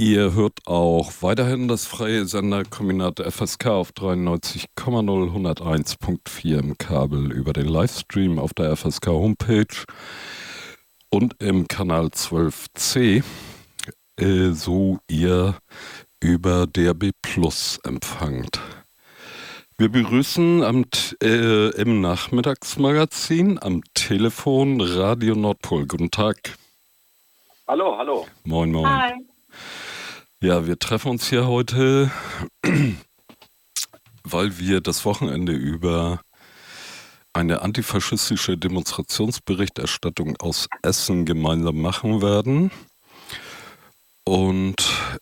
Ihr hört auch weiterhin das freie Senderkombinat der FSK auf 93,0 101.4 im Kabel über den Livestream auf der FSK Homepage und im Kanal 12c, so ihr über DAB Plus empfangt. Wir begrüßen im Nachmittagsmagazin am Telefon Radio Nordpol. Guten Tag. Hallo, hallo. Moin, moin. Hi. Ja, wir treffen uns hier heute, weil wir das Wochenende über eine antifaschistische Demonstrationsberichterstattung aus Essen gemeinsam machen werden. Und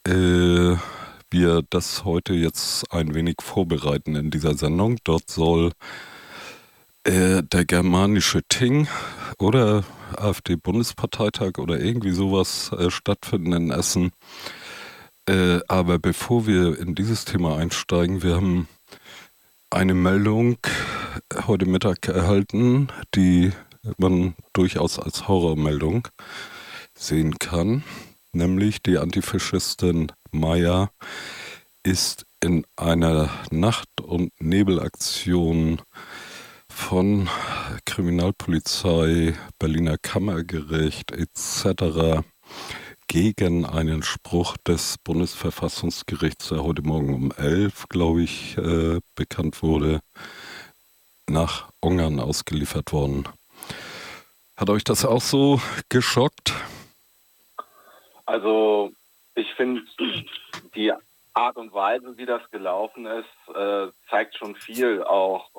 wir das heute jetzt ein wenig vorbereiten in dieser Sendung. Dort soll der germanische Ting oder AfD-Bundesparteitag oder irgendwie sowas stattfinden in Essen. Aber bevor wir in dieses Thema einsteigen, wir haben eine Meldung heute Mittag erhalten, die man durchaus als Horrormeldung sehen kann. Nämlich die Antifaschistin Maya ist in einer Nacht- und Nebelaktion von Kriminalpolizei, Berliner Kammergericht etc. gegen einen Spruch des Bundesverfassungsgerichts, der heute Morgen um 11, glaube ich, bekannt wurde, nach Ungarn ausgeliefert worden. Hat euch das auch so geschockt? Also ich finde, die Art und Weise, wie das gelaufen ist, zeigt schon viel auch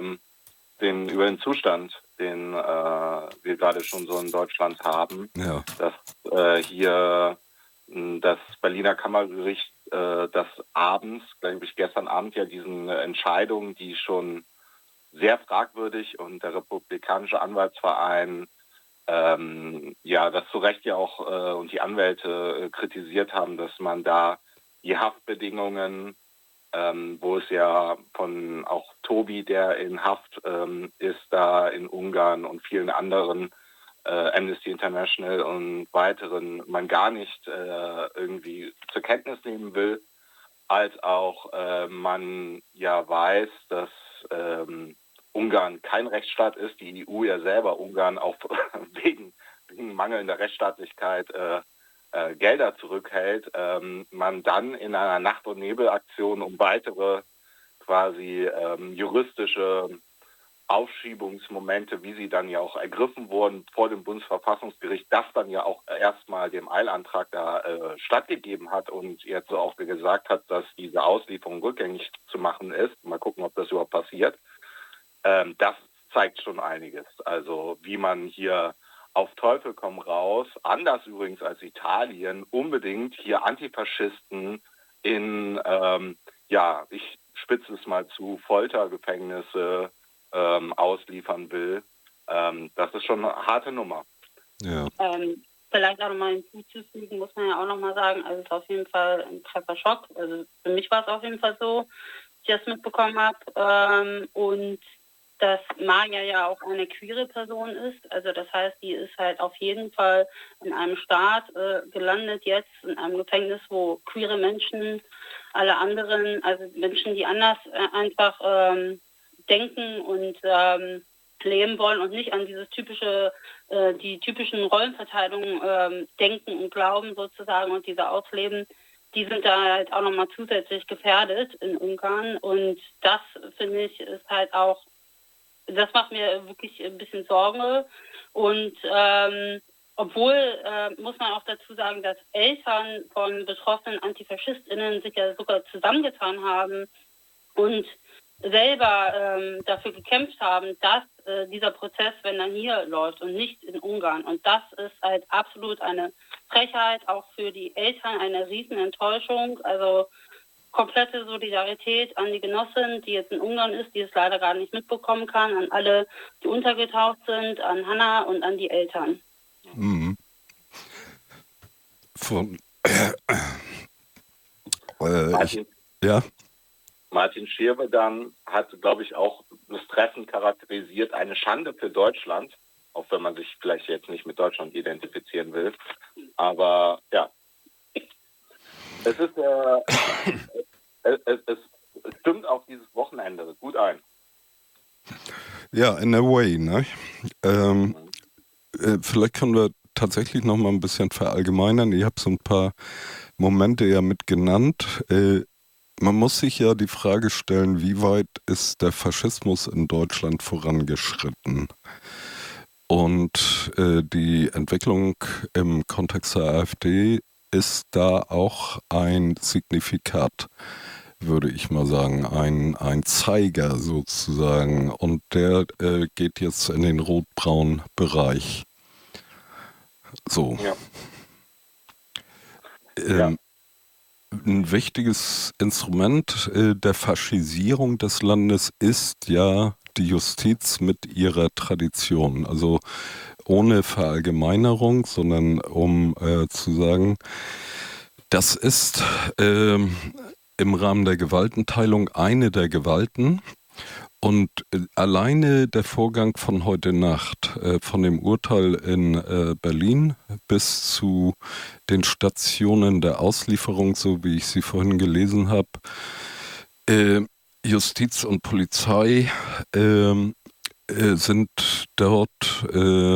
über den Zustand, den wir gerade schon so in Deutschland haben. Ja. Dass hier das Berliner Kammergericht das abends, glaube ich gestern Abend, ja diesen Entscheidungen, die schon sehr fragwürdig und der Republikanische Anwaltsverein das zu Recht ja auch und die Anwälte kritisiert haben, dass man da die Haftbedingungen, wo es ja von auch Tobi, der in Haft ist, da in Ungarn und vielen anderen, Amnesty International und weiteren, man gar nicht irgendwie zur Kenntnis nehmen will, als auch man ja weiß, dass Ungarn kein Rechtsstaat ist, die EU ja selber Ungarn auch wegen mangelnder Rechtsstaatlichkeit Gelder zurückhält, man dann in einer Nacht- und Nebelaktion um weitere quasi juristische Aufschiebungsmomente, wie sie dann ja auch ergriffen wurden vor dem Bundesverfassungsgericht, das dann ja auch erstmal dem Eilantrag da stattgegeben hat und jetzt so auch gesagt hat, dass diese Auslieferung rückgängig zu machen ist. Mal gucken, ob das überhaupt passiert. Das zeigt schon einiges. Also wie man hier auf Teufel komm raus, anders übrigens als Italien, unbedingt hier Antifaschisten in, ich spitze es mal zu, Foltergefängnisse ausliefern will. Das ist schon eine harte Nummer. Ja. Vielleicht auch nochmal hinzuzufügen, muss man ja auch nochmal sagen, also es ist auf jeden Fall ein krasser Schock. Also für mich war es auf jeden Fall so, dass ich das mitbekommen habe. Und dass Maya ja auch eine queere Person ist. Also das heißt, die ist halt auf jeden Fall in einem Staat gelandet jetzt, in einem Gefängnis, wo queere Menschen, alle anderen, also Menschen, die anders einfach denken und leben wollen und nicht an dieses die typischen Rollenverteilungen denken und glauben sozusagen und diese ausleben, die sind da halt auch nochmal zusätzlich gefährdet in Ungarn. Und das, finde ich, ist halt auch, das macht mir wirklich ein bisschen Sorge. Und obwohl, muss man auch dazu sagen, dass Eltern von betroffenen AntifaschistInnen sich ja sogar zusammengetan haben und selber dafür gekämpft haben, dass dieser Prozess, wenn er hier läuft und nicht in Ungarn. Und das ist halt absolut eine Frechheit, auch für die Eltern eine riesen Enttäuschung. Also komplette Solidarität an die Genossin, die jetzt in Ungarn ist, die es leider gar nicht mitbekommen kann, an alle, die untergetaucht sind, an Hanna und an die Eltern. Mhm. Martin Schirbedan hat, glaube ich, auch das treffend charakterisiert, eine Schande für Deutschland, auch wenn man sich vielleicht jetzt nicht mit Deutschland identifizieren will. Aber ja. Es ist, es stimmt auf dieses Wochenende gut ein. Ja, in a way, ne? Ähm, Mhm. Vielleicht können wir tatsächlich noch mal ein bisschen verallgemeinern. Ich habe so ein paar Momente ja mit genannt. Man muss sich ja die Frage stellen, wie weit ist der Faschismus in Deutschland vorangeschritten? Und die Entwicklung im Kontext der AfD ist da auch ein Signifikat, würde ich mal sagen, ein Zeiger sozusagen. Und der geht jetzt in den rot-braunen Bereich. So. Ja. Ja. Ähm, ein wichtiges Instrument der Faschisierung des Landes ist ja die Justiz mit ihrer Tradition. Also ohne Verallgemeinerung, sondern um zu sagen, das ist im Rahmen der Gewaltenteilung eine der Gewalten. Und alleine der Vorgang von heute Nacht, von dem Urteil in Berlin bis zu den Stationen der Auslieferung, so wie ich sie vorhin gelesen habe, äh, Justiz und Polizei sind dort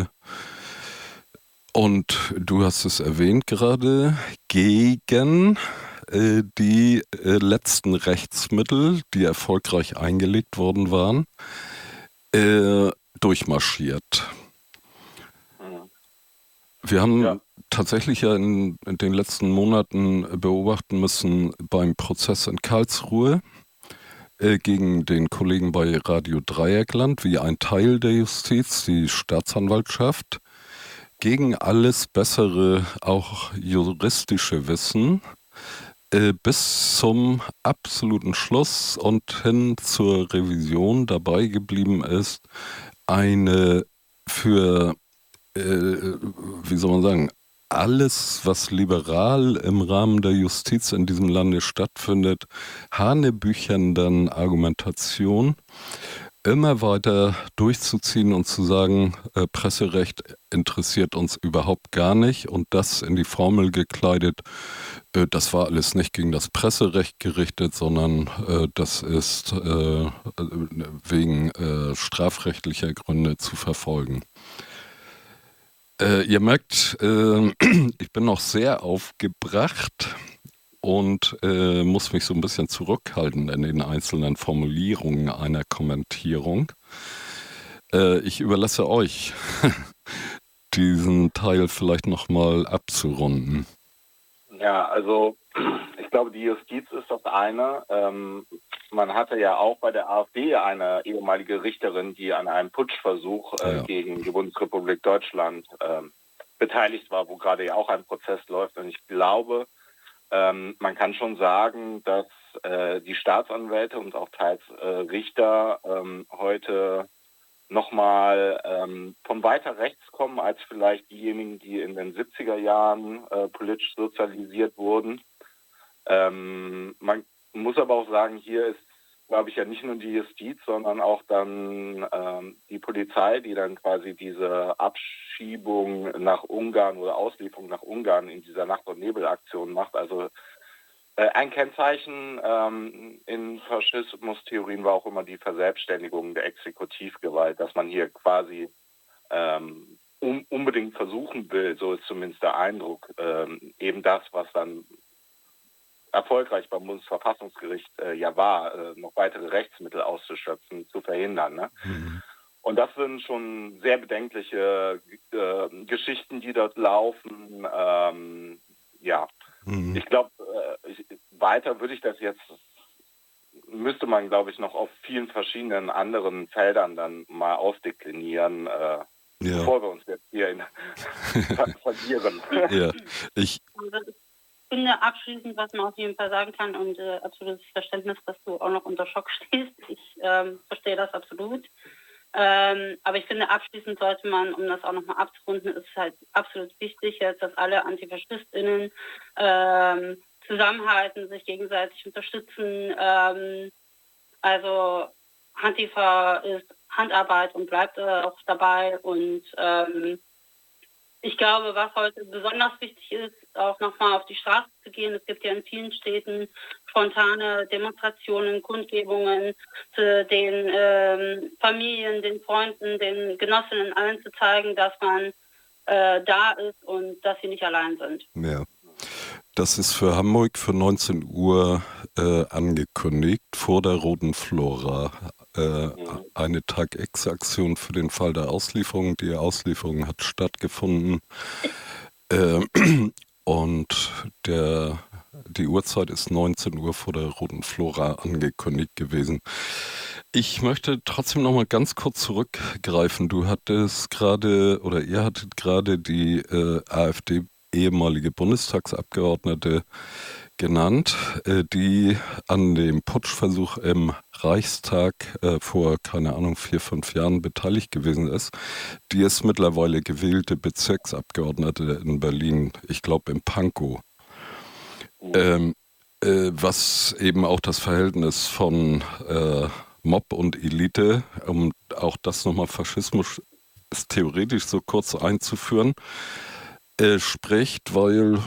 und du hast es erwähnt gerade, gegen die letzten Rechtsmittel, die erfolgreich eingelegt worden waren, äh, durchmarschiert. Mhm. Wir haben Ja. tatsächlich ja in den letzten Monaten beobachten müssen beim Prozess in Karlsruhe gegen den Kollegen bei Radio Dreieckland, wie ein Teil der Justiz, die Staatsanwaltschaft, gegen alles bessere, auch juristische Wissen, bis zum absoluten Schluss und hin zur Revision dabei geblieben ist, eine für, wie soll man sagen, alles, was liberal im Rahmen der Justiz in diesem Lande stattfindet, hanebüchernden Argumentation immer weiter durchzuziehen und zu sagen, Presserecht interessiert uns überhaupt gar nicht und das in die Formel gekleidet, das war alles nicht gegen das Presserecht gerichtet, sondern das ist wegen strafrechtlicher Gründe zu verfolgen. Ihr merkt, ich bin noch sehr aufgebracht und muss mich so ein bisschen zurückhalten in den einzelnen Formulierungen einer Kommentierung. Ich überlasse euch, diesen Teil vielleicht nochmal abzurunden. Ja, also ich glaube, die Justiz ist das eine. Man hatte ja auch bei der AfD eine ehemalige Richterin, die an einem Putschversuch gegen die Bundesrepublik Deutschland beteiligt war, wo gerade ja auch ein Prozess läuft. Und ich glaube, man kann schon sagen, dass die Staatsanwälte und auch teils Richter heute nochmal von weiter rechts kommen als vielleicht diejenigen, die in den 70er Jahren politisch sozialisiert wurden. Man muss aber auch sagen, hier ist, glaube ich, ja nicht nur die Justiz, sondern auch dann die Polizei, die dann quasi diese Abschiebung nach Ungarn oder Auslieferung nach Ungarn in dieser Nacht- und Nebelaktion macht. Also ein Kennzeichen in Faschismus-Theorien war auch immer die Verselbstständigung der Exekutivgewalt, dass man hier quasi unbedingt versuchen will, so ist zumindest der Eindruck, eben das, was dann erfolgreich beim Bundesverfassungsgericht ja war, noch weitere Rechtsmittel auszuschöpfen, zu verhindern. Ne? Mhm. Und das sind schon sehr bedenkliche Geschichten, die dort laufen. Ja, ich glaube, weiter würde ich das jetzt, müsste man, glaube ich, noch auf vielen verschiedenen anderen Feldern dann mal ausdeklinieren, bevor wir uns jetzt hier verlieren. Ja, ich finde abschließend, was man auf jeden Fall sagen kann und absolutes Verständnis, dass du auch noch unter Schock stehst. Ich verstehe das absolut. Aber ich finde, abschließend sollte man, um das auch nochmal abzurunden, ist halt absolut wichtig jetzt, dass alle AntifaschistInnen zusammenhalten, sich gegenseitig unterstützen. Also Antifa ist Handarbeit und bleibt auch dabei. Und ich glaube, was heute besonders wichtig ist, auch nochmal auf die Straße zu gehen. Es gibt ja in vielen Städten spontane Demonstrationen, Kundgebungen zu den Familien, den Freunden, den Genossinnen, allen zu zeigen, dass man da ist und dass sie nicht allein sind. Ja. Das ist für Hamburg für 19 Uhr angekündigt, vor der Roten Flora. Eine Tag-X-Aktion für den Fall der Auslieferung. Die Auslieferung hat stattgefunden. Und die Uhrzeit ist 19 Uhr vor der Roten Flora angekündigt gewesen. Ich möchte trotzdem noch mal ganz kurz zurückgreifen. Du hattest gerade, oder ihr hattet gerade die AfD ehemalige Bundestagsabgeordnete genannt, die an dem Putschversuch im Reichstag vor, keine Ahnung, 4, 5 Jahren beteiligt gewesen ist. Die ist mittlerweile gewählte Bezirksabgeordnete in Berlin, ich glaube im Pankow. Was eben auch das Verhältnis von Mob und Elite, um auch das nochmal Faschismus theoretisch so kurz einzuführen, spricht, weil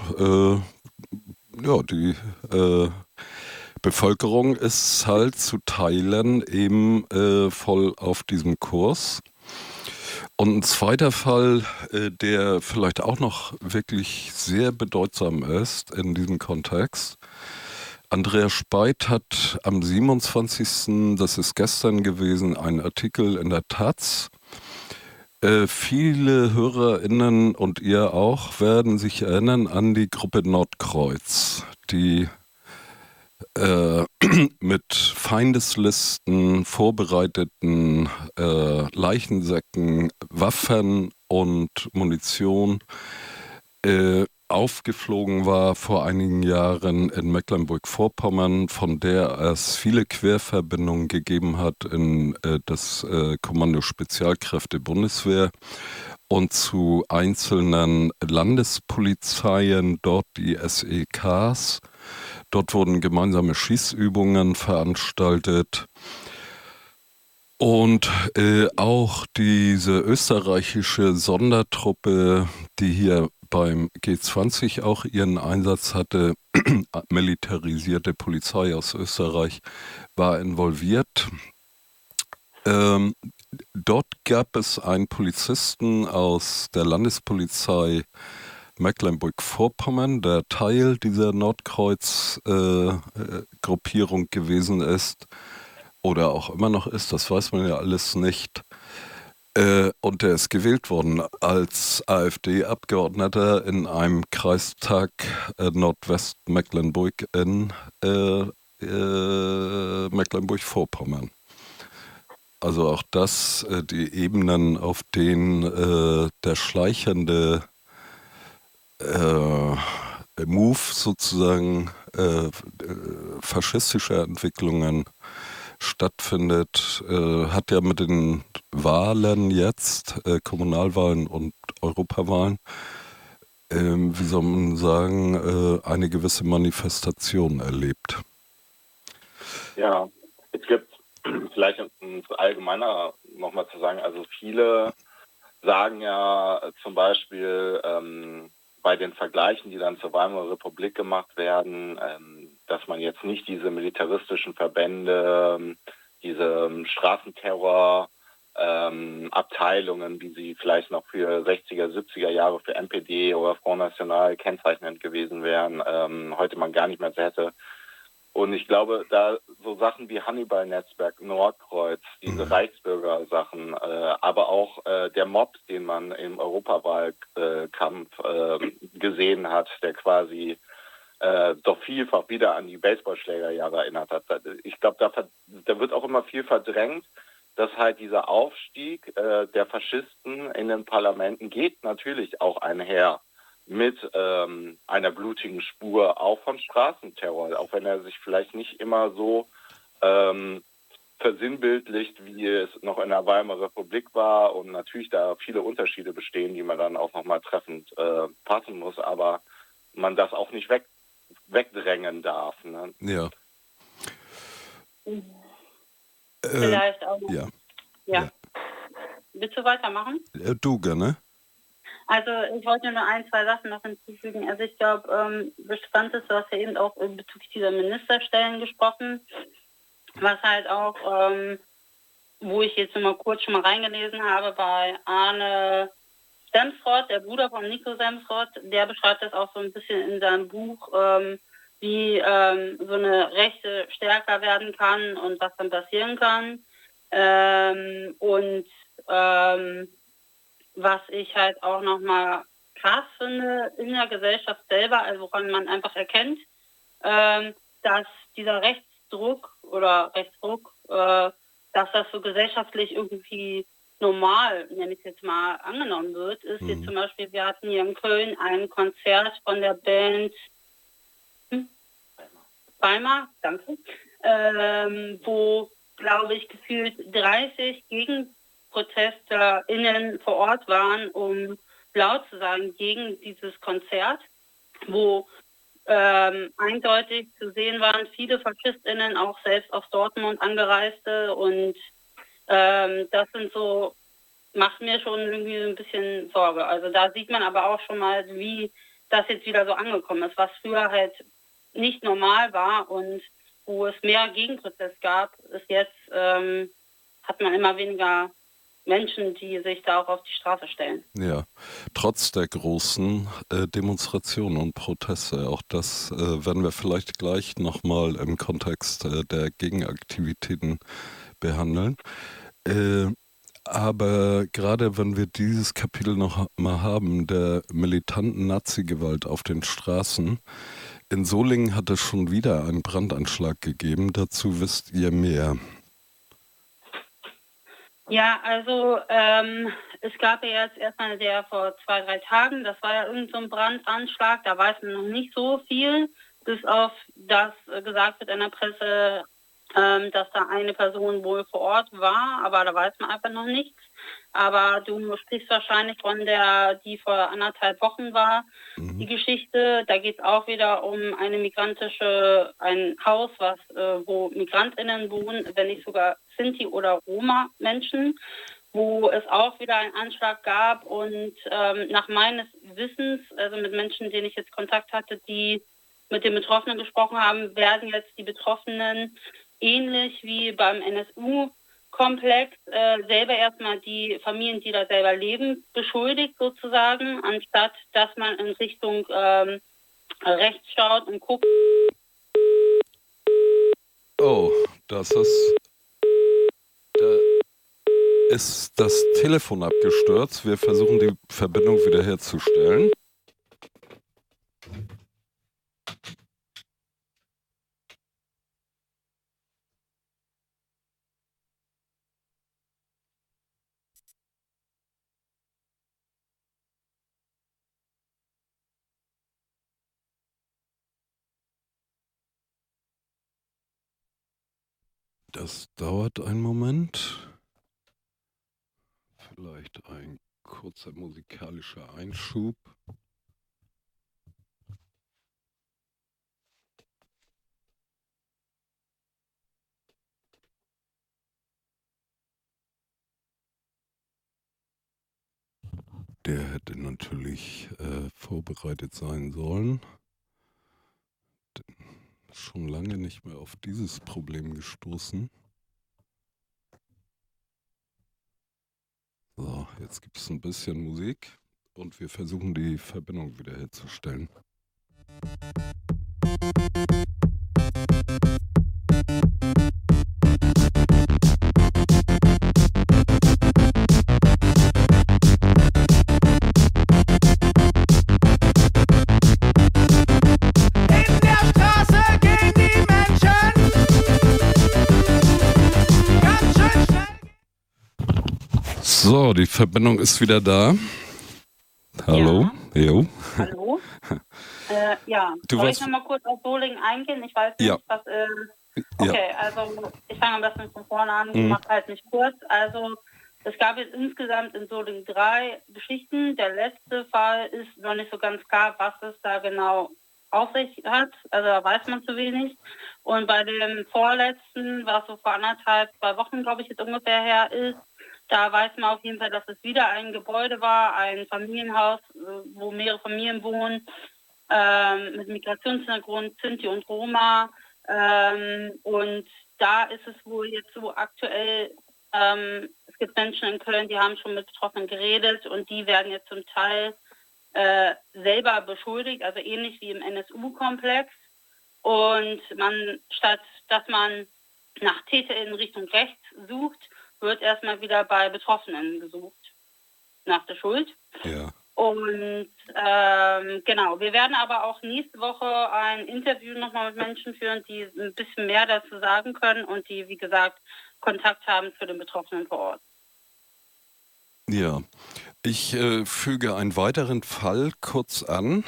die Bevölkerung ist halt zu Teilen eben voll auf diesem Kurs. Und ein zweiter Fall, der vielleicht auch noch wirklich sehr bedeutsam ist in diesem Kontext. Andreas Speit hat am 27., das ist gestern gewesen, einen Artikel in der Taz. Viele HörerInnen und ihr auch werden sich erinnern an die Gruppe Nordkreuz, die mit Feindeslisten vorbereiteten Leichensäcken, Waffen und Munition aufgeflogen war vor einigen Jahren in Mecklenburg-Vorpommern, von der es viele Querverbindungen gegeben hat in das Kommando Spezialkräfte Bundeswehr und zu einzelnen Landespolizeien, dort die SEKs. Dort wurden gemeinsame Schießübungen veranstaltet. Und auch diese österreichische Sondertruppe, die hier beim G20 auch ihren Einsatz hatte, militarisierte Polizei aus Österreich, war involviert. Dort gab es einen Polizisten aus der Landespolizei Mecklenburg-Vorpommern, der Teil dieser Nordkreuz-Gruppierung gewesen ist oder auch immer noch ist, das weiß man ja alles nicht. Und der ist gewählt worden als AfD-Abgeordneter in einem Kreistag Nordwestmecklenburg in Mecklenburg-Vorpommern. Also auch das, die Ebenen, auf denen der schleichende Move sozusagen faschistischer Entwicklungen stattfindet, hat ja mit den Wahlen jetzt, Kommunalwahlen und Europawahlen, wie soll man sagen, eine gewisse Manifestation erlebt. Ja, es gibt vielleicht allgemeiner nochmal zu sagen, also viele sagen ja zum Beispiel bei den Vergleichen, die dann zur Weimarer Republik gemacht werden, dass man jetzt nicht diese militaristischen Verbände, diese Straßenterror Abteilungen, wie sie vielleicht noch für 60er, 70er Jahre für NPD oder Front National kennzeichnend gewesen wären, heute man gar nicht mehr so hätte. Und ich glaube, da so Sachen wie Hannibal-Netzwerk, Nordkreuz, diese Reichsbürger-Sachen, aber auch der Mob, den man im Europawahlkampf gesehen hat, der quasi doch vielfach wieder an die Baseballschlägerjahre erinnert hat. Ich glaube, da wird auch immer viel verdrängt, dass halt dieser Aufstieg der Faschisten in den Parlamenten geht natürlich auch einher mit einer blutigen Spur auch von Straßenterror, auch wenn er sich vielleicht nicht immer so versinnbildlicht, wie es noch in der Weimarer Republik war und natürlich da viele Unterschiede bestehen, die man dann auch nochmal treffend fassen muss, aber man das auch nicht wegdrängen darf. Ne? Ja. Vielleicht auch noch. Ja. Ja. Willst du weitermachen? Du gerne. Also ich wollte nur 2 Sachen noch hinzufügen. Also ich glaube, Bestand ist, du hast ja eben auch bezüglich dieser Ministerstellen gesprochen, was halt auch, wo ich jetzt mal kurz schon mal reingelesen habe, bei Arne Semsrott, der Bruder von Nico Semsrott, der beschreibt das auch so ein bisschen in seinem Buch, wie so eine Rechte stärker werden kann und was dann passieren kann. Was ich halt auch nochmal krass finde in der Gesellschaft selber, also woran man einfach erkennt, dass dieser Rechtsdruck, dass das so gesellschaftlich irgendwie normal, nenne ich es jetzt mal, angenommen wird, ist jetzt zum Beispiel, wir hatten hier in Köln ein Konzert von der Band Weimar, danke, wo, glaube ich, gefühlt 30 GegenprotestlerInnen vor Ort waren, um laut zu sagen gegen dieses Konzert, wo eindeutig zu sehen waren, viele FaschistInnen, auch selbst aus Dortmund angereiste, und das sind so, macht mir schon irgendwie ein bisschen Sorge. Also da sieht man aber auch schon mal, wie das jetzt wieder so angekommen ist, was früher halt nicht normal war und wo es mehr Gegenprotest gab, ist jetzt, hat man immer weniger Menschen, die sich da auch auf die Straße stellen. Ja, trotz der großen Demonstrationen und Proteste, auch das werden wir vielleicht gleich nochmal im Kontext der Gegenaktivitäten behandeln. Aber gerade wenn wir dieses Kapitel noch mal haben, der militanten Nazi-Gewalt auf den Straßen, in Solingen hat es schon wieder einen Brandanschlag gegeben. Dazu wisst ihr mehr. Ja, also es gab ja jetzt erstmal der vor 2-3 Tagen, das war ja irgend so ein Brandanschlag, da weiß man noch nicht so viel, bis auf das gesagt wird in der Presse, dass da eine Person wohl vor Ort war, aber da weiß man einfach noch nichts. Aber du sprichst wahrscheinlich von der, die vor 1,5 Wochen war, die Geschichte. Da geht es auch wieder um ein Haus, wo MigrantInnen wohnen, wenn nicht sogar Sinti- oder Roma-Menschen, wo es auch wieder einen Anschlag gab. Und nach meines Wissens, also mit Menschen, denen ich jetzt Kontakt hatte, die mit den Betroffenen gesprochen haben, werden jetzt die Betroffenen ähnlich wie beim NSU-Komplex selber erstmal die Familien, die da selber leben, beschuldigt sozusagen, anstatt dass man in Richtung rechts schaut und guckt. Oh, da ist das Telefon abgestürzt. Wir versuchen die Verbindung wiederherzustellen. Das dauert einen Moment. Vielleicht ein kurzer musikalischer Einschub. Der hätte natürlich vorbereitet sein sollen. Schon lange nicht mehr auf dieses Problem gestoßen. So, jetzt gibt es ein bisschen Musik und wir versuchen die Verbindung wiederherzustellen. So, die Verbindung ist wieder da. Hallo. Ja. Jo. Hallo. Ja, soll ich nochmal kurz auf Solingen eingehen? Ich weiß nicht, was... Okay, also ich fange am besten von vorne an, ich mache halt nicht kurz. Also es gab jetzt insgesamt in Solingen 3 Geschichten. Der letzte Fall ist noch nicht so ganz klar, was es da genau auf sich hat. Also da weiß man zu wenig. Und bei dem vorletzten, was so vor 1,5, 2 Wochen, glaube ich, jetzt ungefähr her ist, Da weiß man auf jeden Fall, dass es wieder ein Gebäude war, ein Familienhaus, wo mehrere Familien wohnen, mit Migrationshintergrund, Sinti und Roma. Und da ist es wohl jetzt so aktuell, es gibt Menschen in Köln, die haben schon mit Betroffenen geredet und die werden jetzt zum Teil selber beschuldigt, also ähnlich wie im NSU-Komplex. Und statt dass man nach TäterInnen Richtung rechts sucht, wird erstmal wieder bei Betroffenen gesucht, nach der Schuld. Ja. Und genau, wir werden aber auch nächste Woche ein Interview nochmal mit Menschen führen, die ein bisschen mehr dazu sagen können und die, wie gesagt, Kontakt haben zu den Betroffenen vor Ort. Ja, ich füge einen weiteren Fall kurz an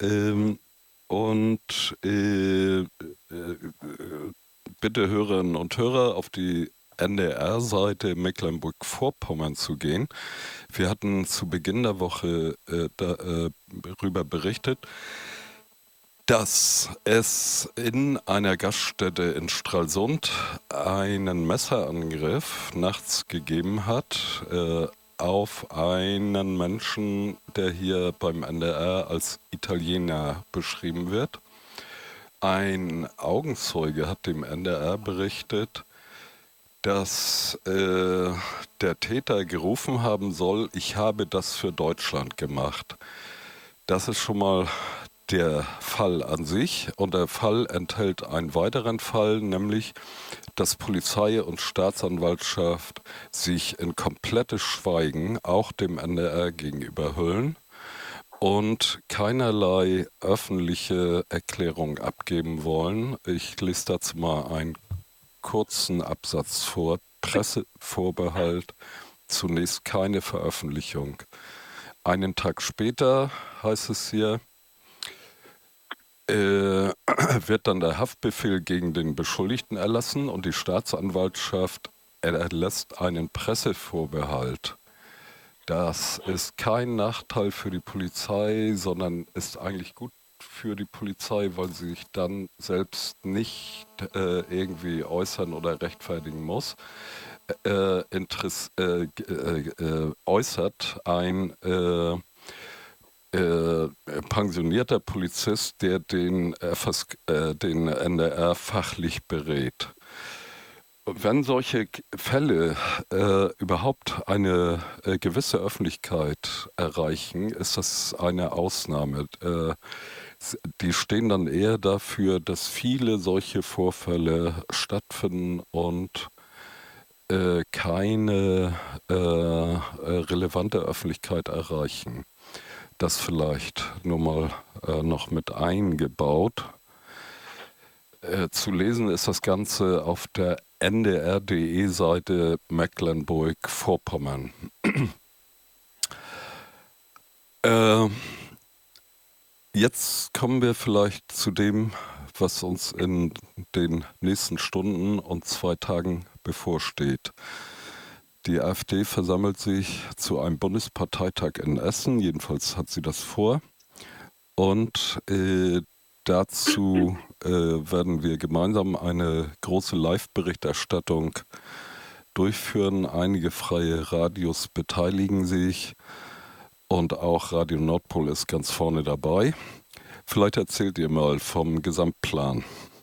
und bitte Hörerinnen und Hörer auf die NDR-Seite Mecklenburg-Vorpommern zu gehen. Wir hatten zu Beginn der Woche darüber berichtet, dass es in einer Gaststätte in Stralsund einen Messerangriff nachts gegeben hat auf einen Menschen, der hier beim NDR als Italiener beschrieben wird. Ein Augenzeuge hat dem NDR berichtet, dass der Täter gerufen haben soll, ich habe das für Deutschland gemacht. Das ist schon mal der Fall an sich und der Fall enthält einen weiteren Fall, nämlich dass Polizei und Staatsanwaltschaft sich in komplettes Schweigen auch dem NDR gegenüber hüllen und keinerlei öffentliche Erklärung abgeben wollen. Ich lese dazu mal einen kurzen Absatz vor. Pressevorbehalt, zunächst keine Veröffentlichung. Einen Tag später, heißt es hier, wird dann der Haftbefehl gegen den Beschuldigten erlassen und die Staatsanwaltschaft erlässt einen Pressevorbehalt. Das ist kein Nachteil für die Polizei, sondern ist eigentlich gut für die Polizei, weil sie sich dann selbst nicht irgendwie äußern oder rechtfertigen muss. Äußert ein pensionierter Polizist, der den NDR fachlich berät. Wenn solche Fälle überhaupt eine gewisse Öffentlichkeit erreichen, ist das eine Ausnahme. Die stehen dann eher dafür, dass viele solche Vorfälle stattfinden und keine relevante Öffentlichkeit erreichen. Das vielleicht nur mal noch mit eingebaut. Zu lesen ist das Ganze auf der ndr.de-Seite Mecklenburg-Vorpommern. Jetzt kommen wir vielleicht zu dem, was uns in den nächsten Stunden und 2 Tagen bevorsteht. Die AfD versammelt sich zu einem Bundesparteitag in Essen, jedenfalls hat sie das vor. Und dazu werden wir gemeinsam eine große Live-Berichterstattung durchführen. Einige freie Radios beteiligen sich und auch Radio Nordpol ist ganz vorne dabei. Vielleicht erzählt ihr mal vom Gesamtplan.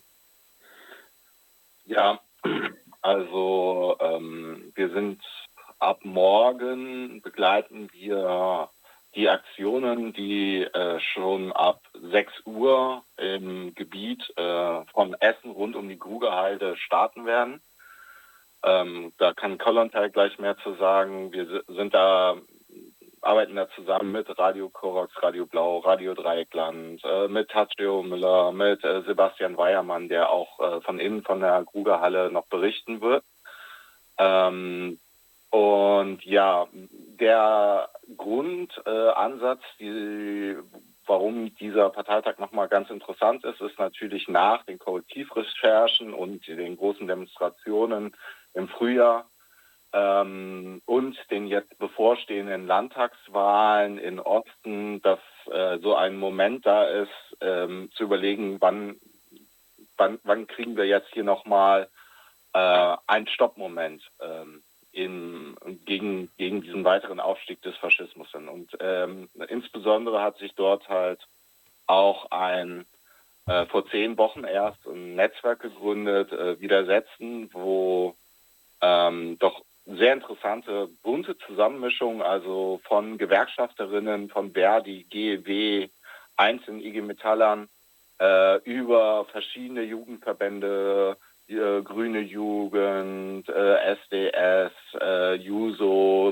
Ja, also wir sind ab morgen begleiten wir die Aktionen, die schon ab 6 Uhr im Gebiet von Essen rund um die Grugehalde starten werden. Da kann Kollontai gleich mehr zu sagen. Wir arbeiten da zusammen mit Radio Korox, Radio Blau, Radio Dreieckland, mit Tatjeo Müller, mit Sebastian Weiermann, der auch von innen von der Grugehalle noch berichten wird. Und ja, der Grundansatz, warum dieser Parteitag nochmal ganz interessant ist, ist natürlich nach den Korrektivrecherchen und den großen Demonstrationen im Frühjahr und den jetzt bevorstehenden Landtagswahlen in Osten, dass so ein Moment da ist, zu überlegen, wann kriegen wir jetzt hier nochmal einen Stoppmoment gegen diesen weiteren Aufstieg des Faschismus sind. Und insbesondere hat sich dort halt auch vor 10 Wochen erst ein Netzwerk gegründet, Widersetzen, wo doch sehr interessante, bunte Zusammenmischung, also von Gewerkschafterinnen, von Verdi, GEW, einzelnen IG Metallern, über verschiedene Jugendverbände, Grüne Jugend, SDS, Jusos,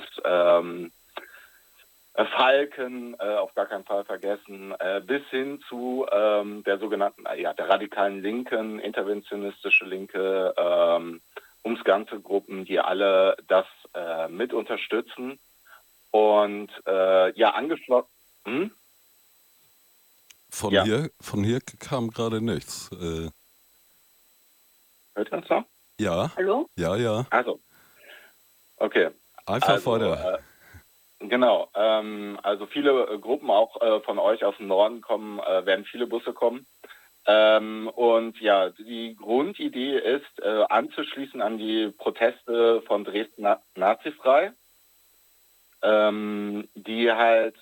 Falken, auf gar keinen Fall vergessen, bis hin zu der sogenannten, der radikalen Linken, interventionistische Linke, ums ganze Gruppen, die alle das mit unterstützen. Und angeschlossen. Von hier kam gerade nichts. Hört ihr uns noch? Ja. Hallo? Ja. Also, okay. Einfach weiter. Genau. Also viele Gruppen auch von euch aus dem Norden kommen, werden viele Busse kommen. Und ja, die Grundidee ist, anzuschließen an die Proteste von Dresden Nazifrei, die halt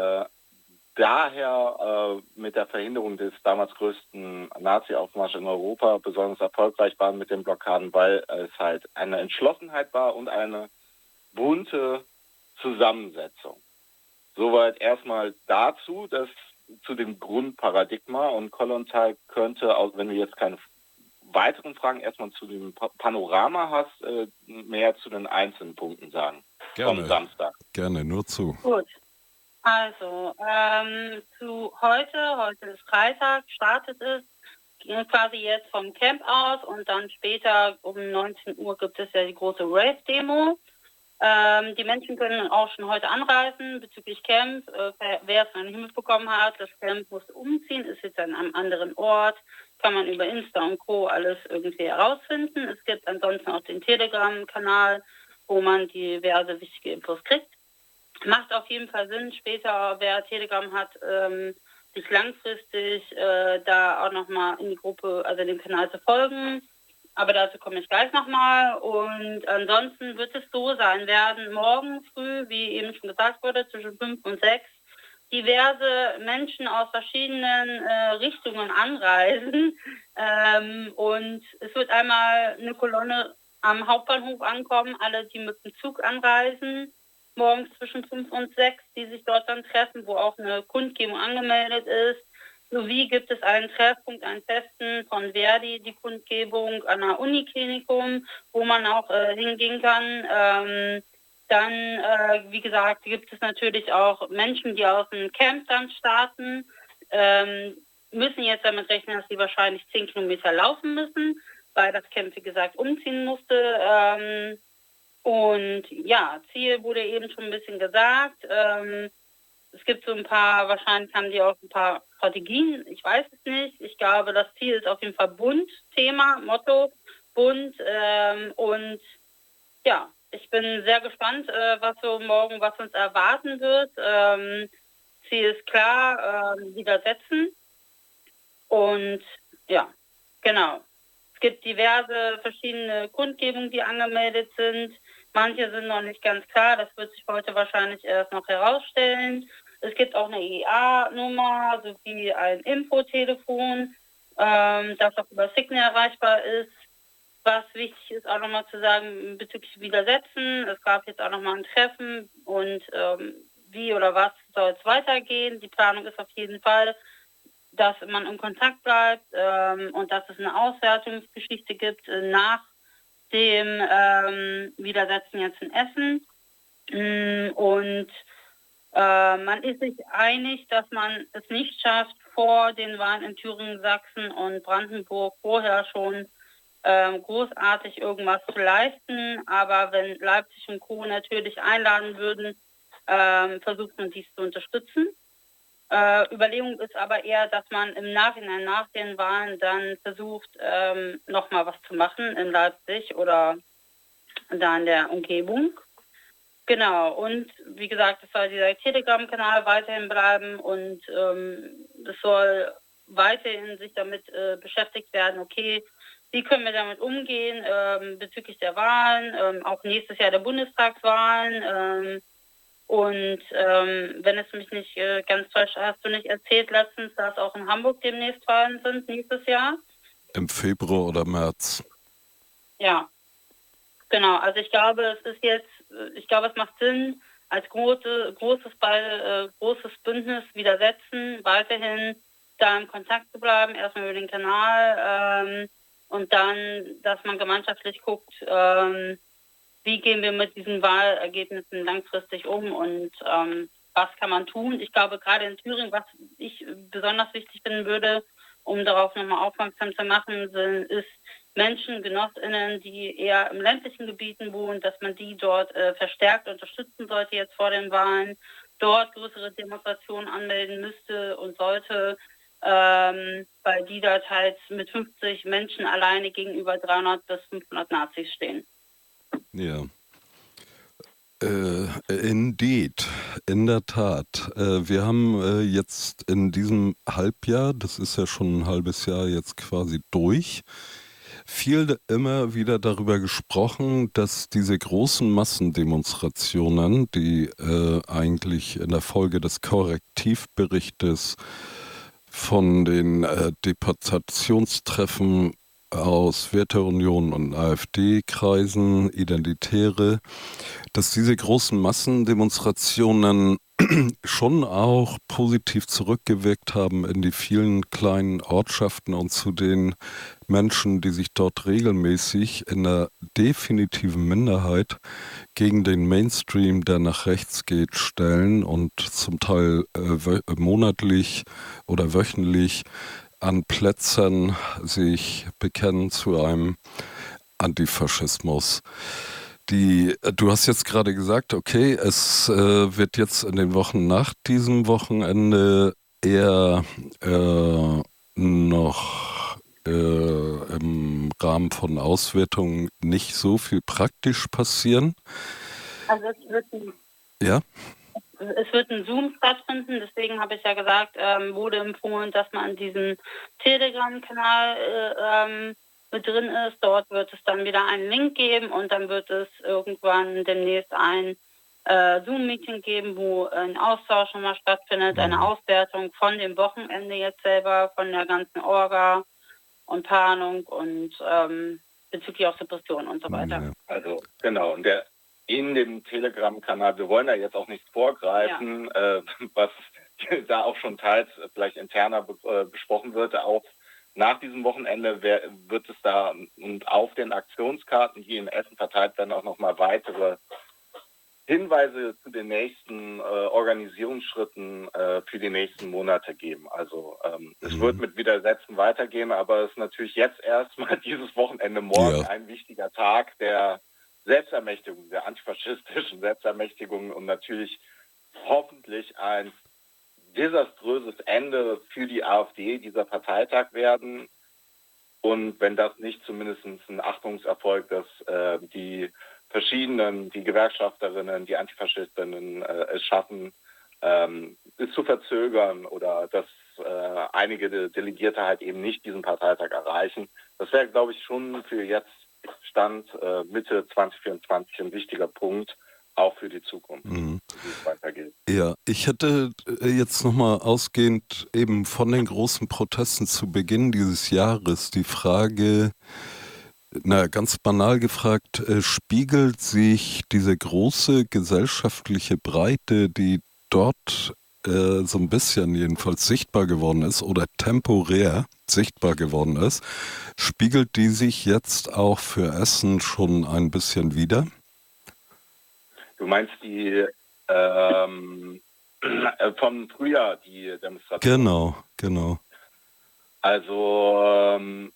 daher mit der Verhinderung des damals größten Nazi-Aufmarsch in Europa besonders erfolgreich waren mit den Blockaden, weil es halt eine Entschlossenheit war und eine bunte Zusammensetzung. Soweit erstmal dazu, dass zu dem Grundparadigma, und Kollontai könnte, auch wenn du jetzt keine weiteren Fragen erstmal zu dem Panorama hast, mehr zu den einzelnen Punkten sagen. Gerne. Vom Samstag. Gerne, nur zu. Gut. Also, zu heute ist Freitag, startet es quasi jetzt vom Camp aus und dann später um 19 Uhr gibt es ja die große Rave-Demo. Die Menschen können auch schon heute anreisen bezüglich Camp. Wer es noch nicht mitbekommen hat, das Camp muss umziehen, ist jetzt an einem anderen Ort, kann man über Insta und Co. alles irgendwie herausfinden. Es gibt ansonsten auch den Telegram-Kanal, wo man diverse wichtige Infos kriegt. Macht auf jeden Fall Sinn, später, wer Telegram hat, sich langfristig da auch nochmal in die Gruppe, also dem Kanal zu folgen. Aber dazu komme ich gleich nochmal. Und ansonsten wird es so sein, werden morgen früh, wie eben schon gesagt wurde, zwischen 5 und 6 diverse Menschen aus verschiedenen Richtungen anreisen. Und es wird einmal eine Kolonne am Hauptbahnhof ankommen, alle, die mit dem Zug anreisen, morgens zwischen 5 und 6, die sich dort dann treffen, wo auch eine Kundgebung angemeldet ist. Sowie gibt es einen Treffpunkt, einen festen von Verdi, die Kundgebung an der Uniklinikum, wo man auch hingehen kann. Dann, wie gesagt, gibt es natürlich auch Menschen, die aus dem Camp dann starten, müssen jetzt damit rechnen, dass sie wahrscheinlich 10 Kilometer laufen müssen, weil das Camp, wie gesagt, umziehen musste. Und ja, Ziel wurde eben schon ein bisschen gesagt. Es gibt so ein paar, wahrscheinlich haben die auch ein paar Strategien, ich weiß es nicht. Ich glaube, das Ziel ist auf jeden Fall bunt, Thema, Motto, bunt. Und ja, ich bin sehr gespannt, was uns erwarten wird. Ziel ist klar, widersetzen. Und ja, genau. Es gibt diverse verschiedene Kundgebungen, die angemeldet sind. Manche sind noch nicht ganz klar, das wird sich heute wahrscheinlich erst noch herausstellen. Es gibt auch eine EA-Nummer sowie ein Infotelefon, das auch über Signal erreichbar ist. Was wichtig ist, auch nochmal zu sagen bezüglich Widersetzen. Es gab jetzt auch nochmal ein Treffen und wie oder was soll es weitergehen. Die Planung ist auf jeden Fall, dass man in Kontakt bleibt und dass es eine Auswertungsgeschichte gibt nach dem Widersetzen jetzt in Essen. Und man ist sich einig, dass man es nicht schafft, vor den Wahlen in Thüringen, Sachsen und Brandenburg vorher schon großartig irgendwas zu leisten. Aber wenn Leipzig und Co. natürlich einladen würden, versucht man dies zu unterstützen. Überlegung ist aber eher, dass man im Nachhinein nach den Wahlen dann versucht, nochmal was zu machen in Leipzig oder da in der Umgebung. Genau, und wie gesagt, es soll dieser Telegram-Kanal weiterhin bleiben und es soll weiterhin sich damit beschäftigt werden, okay, wie können wir damit umgehen bezüglich der Wahlen, auch nächstes Jahr der Bundestagswahlen. Wenn es mich nicht ganz täuscht, hast du nicht erzählt letztens, dass auch in Hamburg demnächst Wahlen sind nächstes Jahr? Im Februar oder März. Ja, genau. Also ich glaube, es macht Sinn, als großes Bündnis widersetzen, weiterhin da im Kontakt zu bleiben, erstmal über den Kanal und dann, dass man gemeinschaftlich guckt, wie gehen wir mit diesen Wahlergebnissen langfristig um und was kann man tun. Ich glaube, gerade in Thüringen, was ich besonders wichtig finden würde, um darauf nochmal aufmerksam zu machen, ist Menschen, GenossInnen, die eher im ländlichen Gebieten wohnen, dass man die dort verstärkt unterstützen sollte jetzt vor den Wahlen, dort größere Demonstrationen anmelden müsste und sollte, weil die dort halt mit 50 Menschen alleine gegenüber 300 bis 500 Nazis stehen. Ja. Indeed, in der Tat. Wir haben jetzt in diesem Halbjahr, das ist ja schon ein halbes Jahr jetzt quasi durch, viel immer wieder darüber gesprochen, dass diese großen Massendemonstrationen, die eigentlich in der Folge des Korrektivberichtes von den Deportationstreffen aus Werteunion und AfD-Kreisen, Identitäre, dass diese großen Massendemonstrationen schon auch positiv zurückgewirkt haben in die vielen kleinen Ortschaften und zu den Menschen, die sich dort regelmäßig in der definitiven Minderheit gegen den Mainstream, der nach rechts geht, stellen und zum Teil monatlich oder wöchentlich an Plätzen sich bekennen zu einem Antifaschismus. Du hast jetzt gerade gesagt, okay, es wird jetzt in den Wochen nach diesem Wochenende eher noch im Rahmen von Auswertungen nicht so viel praktisch passieren. Also ja? Es wird ein Zoom stattfinden, deswegen habe ich ja gesagt, wurde empfohlen, dass man an diesem Telegram-Kanal mit drin ist. Dort wird es dann wieder einen Link geben und dann wird es irgendwann demnächst ein Zoom-Meeting geben, wo ein Austausch nochmal stattfindet, eine Auswertung von dem Wochenende jetzt selber, von der ganzen Orga und Planung und bezüglich auch Depressionen und so weiter. Ja. Also genau, und in dem Telegram-Kanal, wir wollen da jetzt auch nichts vorgreifen, was da auch schon teils vielleicht interner besprochen wird, auch nach diesem Wochenende wird es da und auf den Aktionskarten hier in Essen verteilt werden auch nochmal weitere Hinweise zu den nächsten Organisierungsschritten für die nächsten Monate geben. Also es wird mit Widersetzen weitergehen, aber es ist natürlich jetzt erstmal dieses Wochenende morgen ein wichtiger Tag der Selbstermächtigung, der antifaschistischen Selbstermächtigung und natürlich hoffentlich ein desaströses Ende für die AfD, dieser Parteitag werden. Und wenn das nicht zumindest ein Achtungserfolg, dass die Gewerkschafterinnen, die Antifaschistinnen es schaffen, es zu verzögern oder dass einige Delegierte halt eben nicht diesen Parteitag erreichen. Das wäre, glaube ich, schon für jetzt Stand Mitte 2024 ein wichtiger Punkt, auch für die Zukunft, wie es weitergeht. Ja, ich hätte jetzt nochmal ausgehend eben von den großen Protesten zu Beginn dieses Jahres die Frage, ganz banal gefragt, spiegelt sich diese große gesellschaftliche Breite, die dort so ein bisschen jedenfalls sichtbar geworden ist oder temporär sichtbar geworden ist, spiegelt die sich jetzt auch für Essen schon ein bisschen wider? Du meinst die vom Frühjahr, die Demonstration? Genau. Also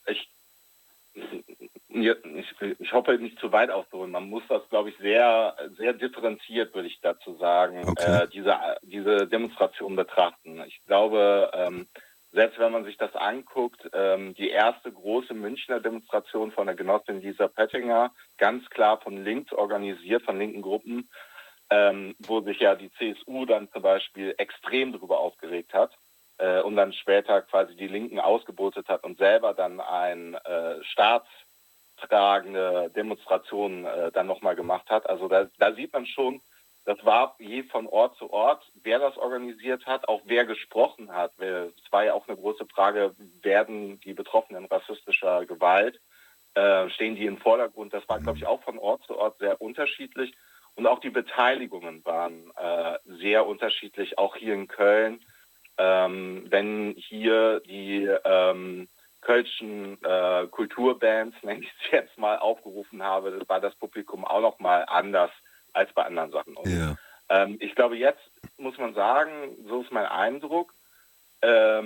ich hoffe nicht zu weit auszuholen. Man muss das, glaube ich, sehr, sehr differenziert, würde ich dazu sagen, diese Demonstration betrachten. Ich glaube, selbst wenn man sich das anguckt, die erste große Münchner Demonstration von der Genossin Lisa Pöttinger, ganz klar von links organisiert, von linken Gruppen, wo sich ja die CSU dann zum Beispiel extrem darüber aufgeregt hat. und dann später quasi die Linken ausgebotet hat und selber dann ein staatstragende Demonstration dann nochmal gemacht hat. Also da sieht man schon, das war je von Ort zu Ort, wer das organisiert hat, auch wer gesprochen hat. Es war ja auch eine große Frage, werden die Betroffenen rassistischer Gewalt, stehen die im Vordergrund? Das war, glaube ich, auch von Ort zu Ort sehr unterschiedlich. Und auch die Beteiligungen waren sehr unterschiedlich, auch hier in Köln. Wenn hier die kölschen Kulturbands, nenne ich es jetzt mal, aufgerufen habe, war das Publikum auch noch mal anders als bei anderen Sachen. Und, ich glaube, jetzt muss man sagen, so ist mein Eindruck, das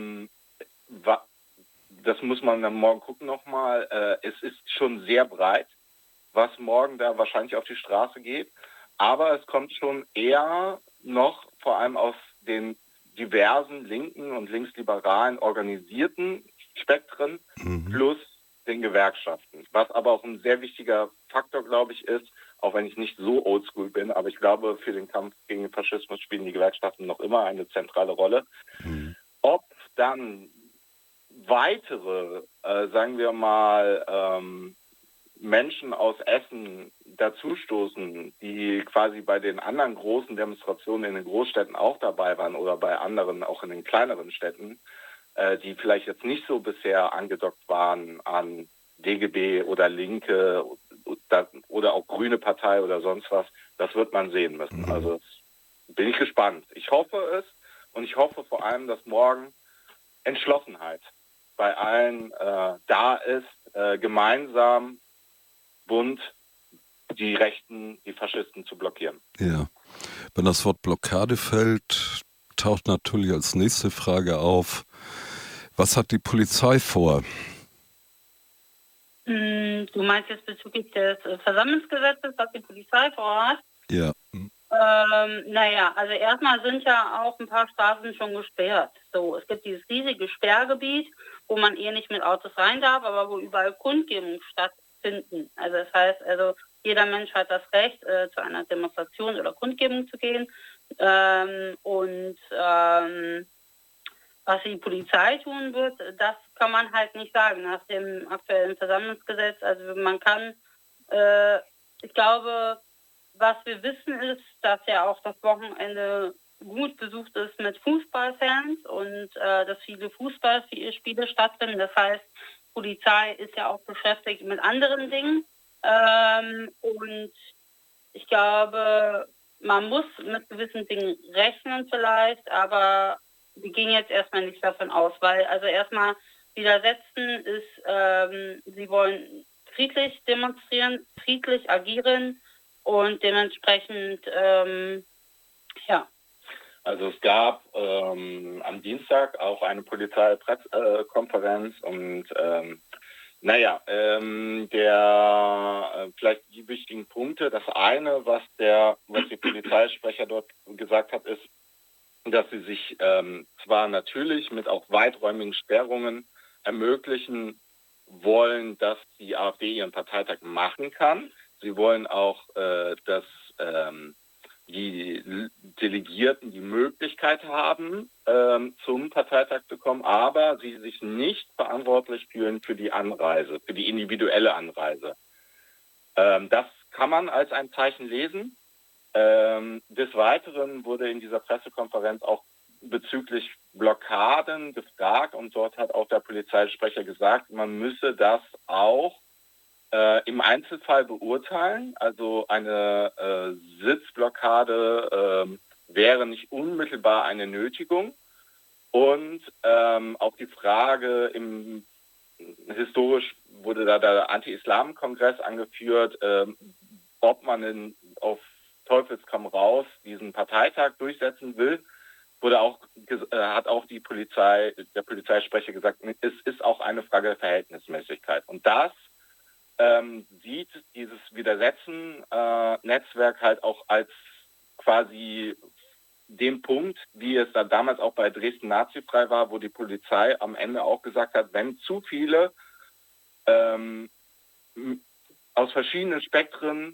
muss man dann morgen gucken nochmal, es ist schon sehr breit, was morgen da wahrscheinlich auf die Straße geht, aber es kommt schon eher noch vor allem aus den diversen linken und linksliberalen organisierten Spektren plus den Gewerkschaften. Was aber auch ein sehr wichtiger Faktor, glaube ich, ist, auch wenn ich nicht so oldschool bin, aber ich glaube, für den Kampf gegen den Faschismus spielen die Gewerkschaften noch immer eine zentrale Rolle. Ob dann weitere, sagen wir mal, Menschen aus Essen dazustoßen, die quasi bei den anderen großen Demonstrationen in den Großstädten auch dabei waren oder bei anderen auch in den kleineren Städten, die vielleicht jetzt nicht so bisher angedockt waren an DGB oder Linke oder auch Grüne Partei oder sonst was, das wird man sehen müssen. Also bin ich gespannt. Ich hoffe es und ich hoffe vor allem, dass morgen Entschlossenheit bei allen da ist, gemeinsam bunt die Rechten, die Faschisten zu blockieren. Ja, wenn das Wort Blockade fällt, taucht natürlich als nächste Frage auf, was hat die Polizei vor? Du meinst jetzt bezüglich des Versammlungsgesetzes, was die Polizei vorhat? Ja. Naja, also erstmal sind ja auch ein paar Straßen schon gesperrt. So, es gibt dieses riesige Sperrgebiet, wo man nicht mit Autos rein darf, aber wo überall Kundgebungen stattfinden. Also das heißt, jeder Mensch hat das Recht, zu einer Demonstration oder Kundgebung zu gehen. Was die Polizei tun wird, das kann man halt nicht sagen nach dem aktuellen Versammlungsgesetz. Also man kann, ich glaube, was wir wissen ist, dass ja auch das Wochenende gut besucht ist mit Fußballfans und dass viele Fußballspiele stattfinden. Das heißt, Polizei ist ja auch beschäftigt mit anderen Dingen. Und ich glaube, man muss mit gewissen Dingen rechnen vielleicht, aber wir gehen jetzt erstmal nicht davon aus, weil also erstmal widersetzen ist, sie wollen friedlich demonstrieren, friedlich agieren und dementsprechend, ja. Also es gab am Dienstag auch eine Polizeipressekonferenz und vielleicht die wichtigen Punkte. Das eine, was die Polizeisprecher dort gesagt hat, ist, dass sie sich zwar natürlich mit auch weiträumigen Sperrungen ermöglichen wollen, dass die AfD ihren Parteitag machen kann. Sie wollen auch, dass die Delegierten die Möglichkeit haben, zum Parteitag zu kommen, aber sie sich nicht verantwortlich fühlen für die Anreise, für die individuelle Anreise. Das kann man als ein Zeichen lesen. Des Weiteren wurde in dieser Pressekonferenz auch bezüglich Blockaden gefragt und dort hat auch der Polizeisprecher gesagt, man müsse das auch im Einzelfall beurteilen. Also eine Sitzblockade wäre nicht unmittelbar eine Nötigung. Und auch die Frage, historisch wurde da der Anti-Islam-Kongress angeführt, ob man auf Teufels komm raus diesen Parteitag durchsetzen will, hat auch der Polizeisprecher gesagt, es ist auch eine Frage der Verhältnismäßigkeit. Und das sieht dieses Widersetzen-Netzwerk halt auch als quasi den Punkt, wie es dann damals auch bei Dresden nazifrei war, wo die Polizei am Ende auch gesagt hat, wenn zu viele aus verschiedenen Spektren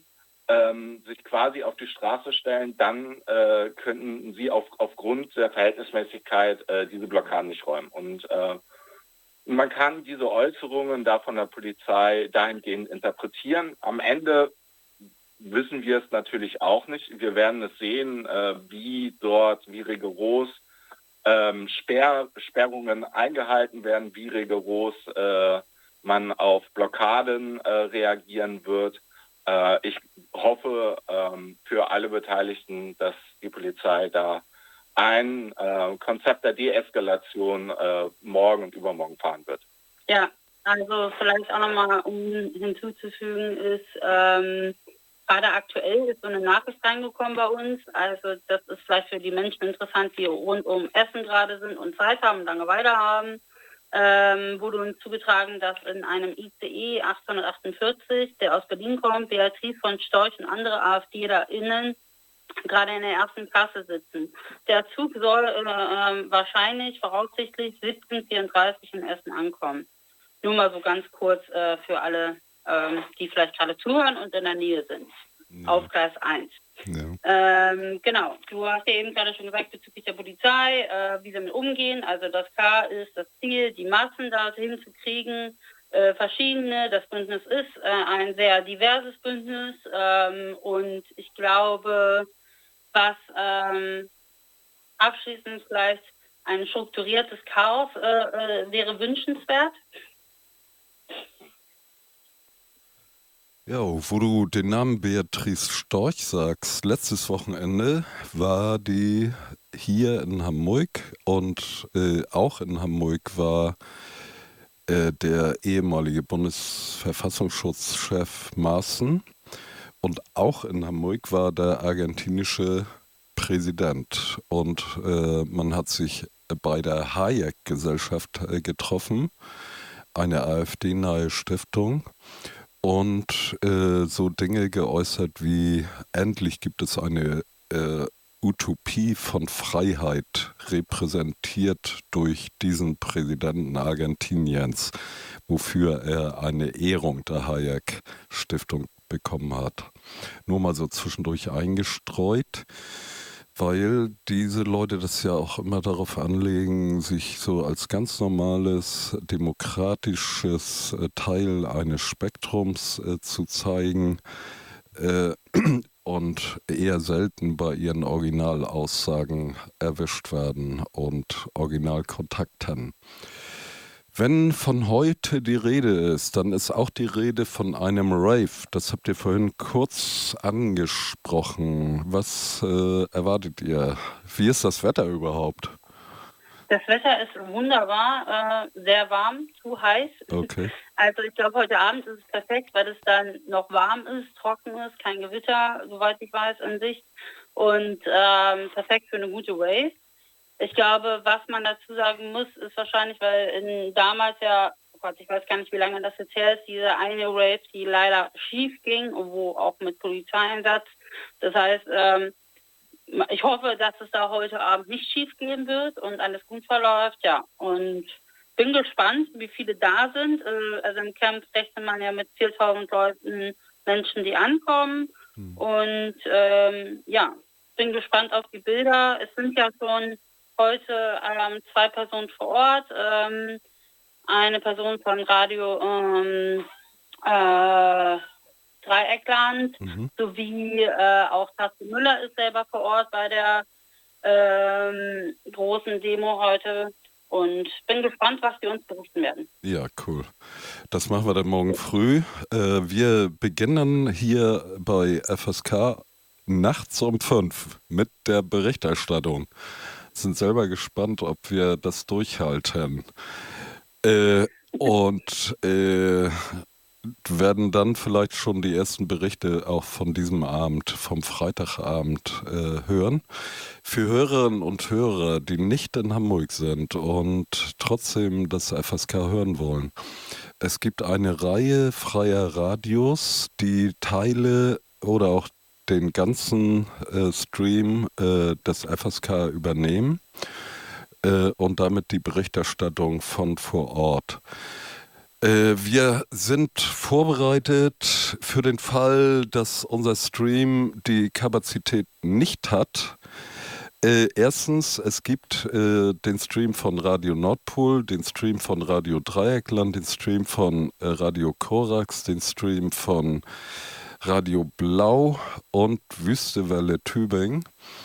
sich quasi auf die Straße stellen, dann könnten sie aufgrund der Verhältnismäßigkeit diese Blockaden nicht räumen. Und man kann diese Äußerungen da von der Polizei dahingehend interpretieren. Am Ende wissen wir es natürlich auch nicht. Wir werden es sehen, wie rigoros Sperrungen eingehalten werden, wie rigoros man auf Blockaden reagieren wird. Ich hoffe für alle Beteiligten, dass die Polizei da ein Konzept der Deeskalation morgen und übermorgen fahren wird. Ja, also vielleicht auch nochmal, um hinzuzufügen, ist gerade aktuell ist so eine Nachricht reingekommen bei uns. Also das ist vielleicht für die Menschen interessant, die rund um Essen gerade sind und Zeit haben und Langeweile haben. Wurde uns zugetragen, dass in einem ICE 848, der aus Berlin kommt, Beatrice von Storch und andere AfDlerInnen gerade in der ersten Klasse sitzen. Der Zug soll voraussichtlich 17:34 in Essen ankommen. Nur mal so ganz kurz für alle, die vielleicht gerade zuhören und in der Nähe sind. Ja. Auf Gleis 1. Ja. Genau, du hast ja eben gerade schon gesagt bezüglich der Polizei, wie sie damit umgehen. Also das klar ist das Ziel, die Massen da hinzukriegen, verschiedene. Das Bündnis ist ein sehr diverses Bündnis und ich glaube, was abschließend vielleicht ein strukturiertes Chaos wäre wünschenswert. Ja, wo du den Namen Beatrice Storch sagst, letztes Wochenende war die hier in Hamburg und auch in Hamburg war der ehemalige Bundesverfassungsschutzchef Maaßen und auch in Hamburg war der argentinische Präsident und man hat sich bei der Hayek-Gesellschaft getroffen, eine AfD-nahe Stiftung. Und so Dinge geäußert wie, endlich gibt es eine Utopie von Freiheit, repräsentiert durch diesen Präsidenten Argentiniens, wofür er eine Ehrung der Hayek-Stiftung bekommen hat. Nur mal so zwischendurch eingestreut, weil diese Leute das ja auch immer darauf anlegen, sich so als ganz normales, demokratisches Teil eines Spektrums zu zeigen und eher selten bei ihren Originalaussagen erwischt werden und Originalkontakten. Wenn von heute die Rede ist, dann ist auch die Rede von einem Rave. Das habt ihr vorhin kurz angesprochen. Was erwartet ihr? Wie ist das Wetter überhaupt? Das Wetter ist wunderbar, sehr warm, zu heiß. Okay. Also ich glaube, heute Abend ist es perfekt, weil es dann noch warm ist, trocken ist, kein Gewitter, soweit ich weiß, in Sicht. Und perfekt für eine gute Rave. Ich glaube, was man dazu sagen muss, ist wahrscheinlich, weil damals ja, oh Gott, ich weiß gar nicht, wie lange das jetzt her ist, diese eine Rave, die leider schief ging, wo auch mit Polizeieinsatz. Das heißt, ich hoffe, dass es da heute Abend nicht schief gehen wird und alles gut verläuft, ja. Und bin gespannt, wie viele da sind. Also im Camp rechnet man ja mit 4.000 Leuten, Menschen, die ankommen. Und ja, bin gespannt auf die Bilder. Es sind ja schon heute 2 Personen vor Ort, eine Person von Radio Dreieckland, sowie auch Tasse Müller ist selber vor Ort bei der großen Demo heute und bin gespannt, was die uns berichten werden. Ja, cool. Das machen wir dann morgen früh. Wir beginnen hier bei FSK nachts um 5 mit der Berichterstattung. Sind selber gespannt, ob wir das durchhalten. Und werden dann vielleicht schon die ersten Berichte auch von diesem Abend, vom Freitagabend hören. Für Hörerinnen und Hörer, die nicht in Hamburg sind und trotzdem das FSK hören wollen. Es gibt eine Reihe freier Radios, die Teile oder auch den ganzen Stream des FSK übernehmen und damit die Berichterstattung von vor Ort. Wir sind vorbereitet für den Fall, dass unser Stream die Kapazität nicht hat. Erstens, es gibt den Stream von Radio Nordpol, den Stream von Radio Dreieckland, den Stream von Radio Korax, den Stream von Radio Blau und Wüstewelle Tübingen,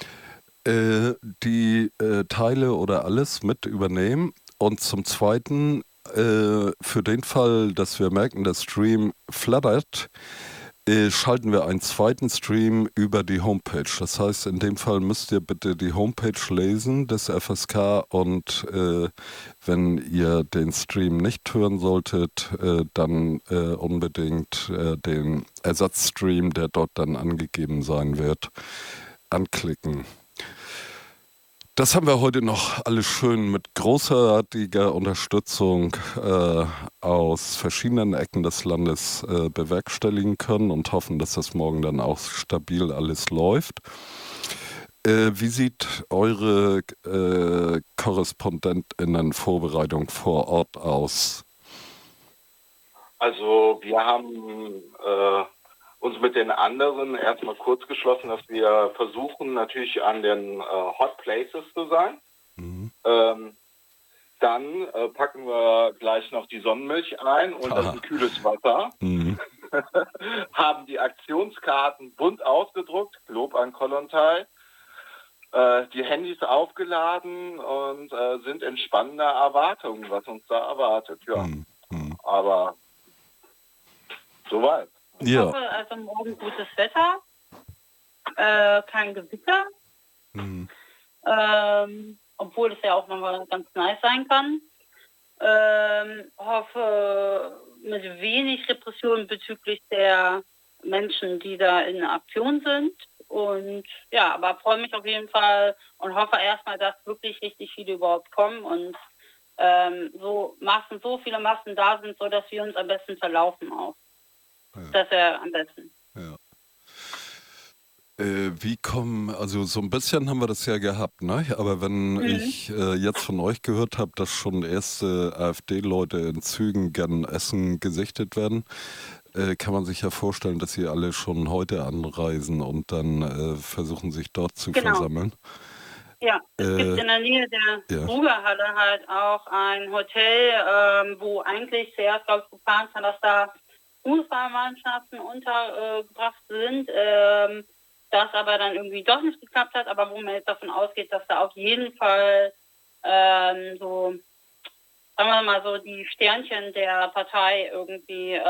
die Teile oder alles mit übernehmen. Und zum Zweiten, für den Fall, dass wir merken, der Stream flattert, schalten wir einen zweiten Stream über die Homepage. Das heißt, in dem Fall müsst ihr bitte die Homepage lesen des FSK und wenn ihr den Stream nicht hören solltet, dann unbedingt den Ersatzstream, der dort dann angegeben sein wird, anklicken. Das haben wir heute noch alles schön mit großartiger Unterstützung aus verschiedenen Ecken des Landes bewerkstelligen können und hoffen, dass das morgen dann auch stabil alles läuft. Wie sieht eure KorrespondentInnen-Vorbereitung vor Ort aus? Also wir haben uns mit den anderen erstmal kurz geschlossen, dass wir versuchen, natürlich an den Hot Places zu sein. Mhm. Dann packen wir gleich noch die Sonnenmilch ein und das ein kühles Wasser. Mhm. Haben die Aktionskarten bunt ausgedruckt, Lob an Kollontai, die Handys aufgeladen und sind in spannender Erwartung, was uns da erwartet. Ja, aber soweit. Ich hoffe, also morgen gutes Wetter, kein Gewitter, obwohl es ja auch mal ganz nice sein kann. Hoffe mit wenig Repression bezüglich der Menschen, die da in Aktion sind. Und ja, aber freue mich auf jeden Fall und hoffe erstmal, dass wirklich richtig viele überhaupt kommen und so viele Massen da sind, sodass wir uns am besten verlaufen auch. Ja. Das wäre am besten. Ja. Also so ein bisschen haben wir das ja gehabt, ne? Aber wenn ich jetzt von euch gehört habe, dass schon erste AfD-Leute in Zügen gern Essen gesichtet werden, kann man sich ja vorstellen, dass sie alle schon heute anreisen und dann versuchen, sich dort zu versammeln. Ja, es gibt in der Nähe der Rugerhalle halt auch ein Hotel, wo eigentlich zuerst, glaube ich, geplant war, dass da Fußballmannschaften untergebracht sind, das aber dann irgendwie doch nicht geklappt hat, aber wo man jetzt davon ausgeht, dass da auf jeden Fall so, sagen wir mal so, die Sternchen der Partei irgendwie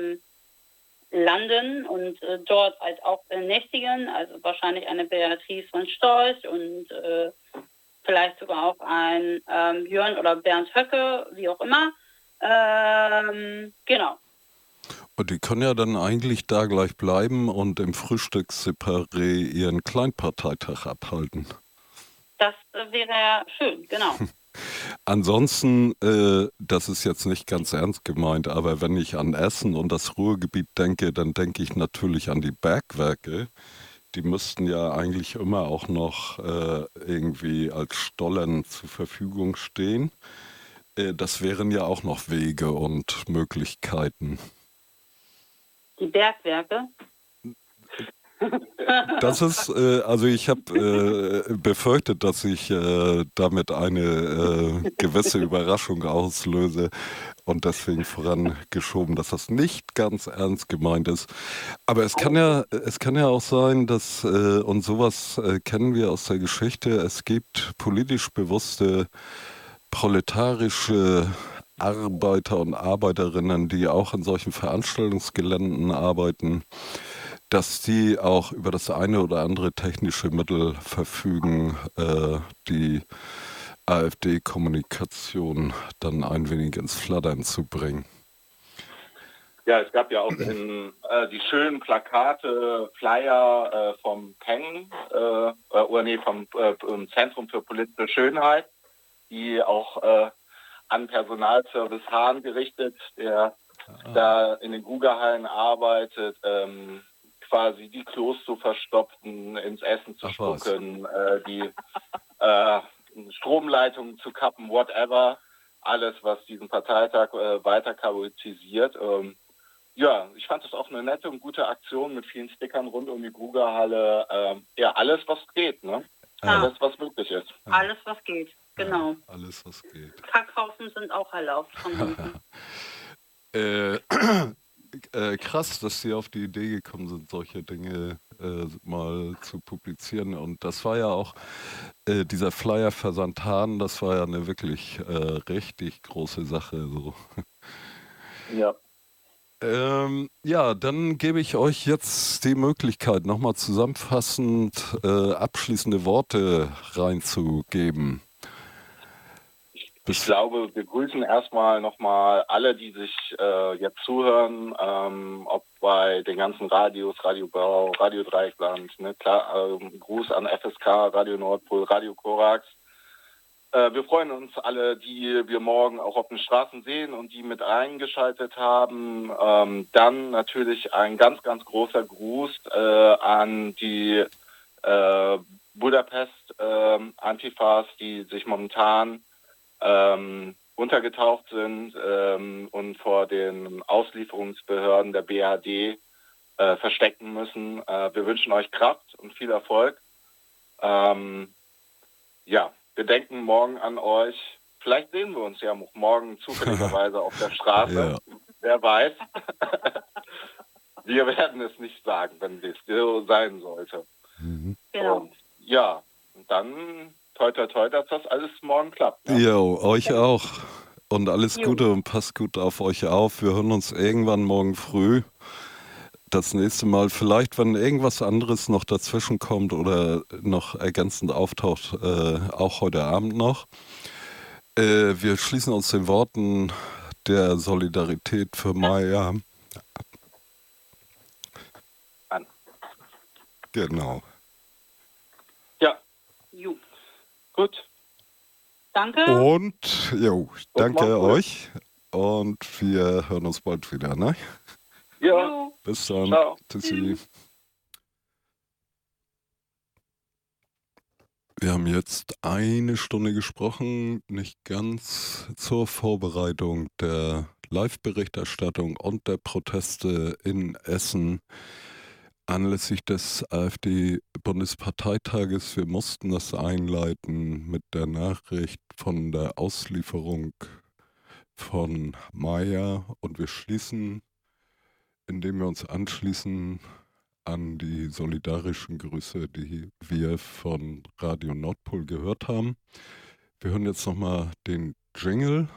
landen und dort halt auch nächtigen, also wahrscheinlich eine Beatrice von Storch und vielleicht sogar auch ein Björn oder Bernd Höcke, wie auch immer. Genau. Und die können ja dann eigentlich da gleich bleiben und im Frühstücksseparé ihren Kleinparteitag abhalten. Das wäre ja schön, genau. Ansonsten, das ist jetzt nicht ganz ernst gemeint, aber wenn ich an Essen und das Ruhrgebiet denke, dann denke ich natürlich an die Bergwerke. Die müssten ja eigentlich immer auch noch irgendwie als Stollen zur Verfügung stehen. Das wären ja auch noch Wege und Möglichkeiten. Die Bergwerke? Das ist, also ich habe befürchtet, dass ich damit eine gewisse Überraschung auslöse und deswegen vorangeschoben, dass das nicht ganz ernst gemeint ist. Aber es kann ja auch sein, dass, und sowas kennen wir aus der Geschichte, es gibt politisch bewusste proletarische Arbeiter und Arbeiterinnen, die auch in solchen Veranstaltungsgeländen arbeiten, dass die auch über das eine oder andere technische Mittel verfügen, die AfD-Kommunikation dann ein wenig ins Flattern zu bringen. Ja, es gab ja auch die schönen Plakate, Flyer vom PEN, vom Zentrum für politische Schönheit, die auch an Personalservice Hahn gerichtet, der da in den Gugerhallen arbeitet, quasi die Klos zu verstopfen, ins Essen zu spucken, die Stromleitungen zu kappen, whatever. alles, was diesen Parteitag weiter chaotisiert. Ja, ich fand es auch eine nette und gute Aktion mit vielen Stickern rund um die Grugerhalle. Ja, alles, was geht, ne? Alles, was möglich ist. Alles, was geht, genau. Ja, alles, was geht. Kackhaufen sind auch erlaubt von hinten. Krass, dass Sie auf die Idee gekommen sind, solche Dinge mal zu publizieren. Und das war ja auch, dieser Flyer für Santan, das war ja eine wirklich richtig große Sache. So. Ja. Ja, dann gebe ich euch jetzt die Möglichkeit, nochmal zusammenfassend abschließende Worte reinzugeben. Ich glaube, wir grüßen erstmal nochmal alle, die sich jetzt zuhören, ob bei den ganzen Radios, Radio Bau, Radio Dreieckland, ne, klar, Gruß an FSK, Radio Nordpol, Radio Korax. Wir freuen uns alle, die wir morgen auch auf den Straßen sehen und die mit eingeschaltet haben. Dann natürlich ein ganz, ganz großer Gruß an die Budapest Antifas, die sich momentan untergetaucht sind und vor den Auslieferungsbehörden der BRD verstecken müssen. Wir wünschen euch Kraft und viel Erfolg. Ja, wir denken morgen an euch. Vielleicht sehen wir uns ja morgen zufälligerweise auf der Straße. Ja. Wer weiß. Wir werden es nicht sagen, wenn es so sein sollte. Genau. Und ja, dann toi toi toi, dass das alles morgen klappt. Ne? Jo, euch auch. Und alles Gute und passt gut auf euch auf. Wir hören uns irgendwann morgen früh. Das nächste Mal, vielleicht, wenn irgendwas anderes noch dazwischen kommt oder noch ergänzend auftaucht, auch heute Abend noch. Wir schließen uns den Worten der Solidarität für Maya an. Genau. Ja. Jo. Gut. Danke. Und, jo, danke mach's gut. euch. Und wir hören uns bald wieder, ne? Ja. Jo. Bis dann. Ciao. Tschüssi. Wir haben jetzt eine Stunde gesprochen, nicht ganz zur Vorbereitung der Live-Berichterstattung und der Proteste in Essen anlässlich des AfD-Bundesparteitages. Wir mussten das einleiten mit der Nachricht von der Auslieferung von Maya und wir schließen, indem wir uns anschließen an die solidarischen Grüße, die wir von Radio Nordpol gehört haben. Wir hören jetzt nochmal den Jingle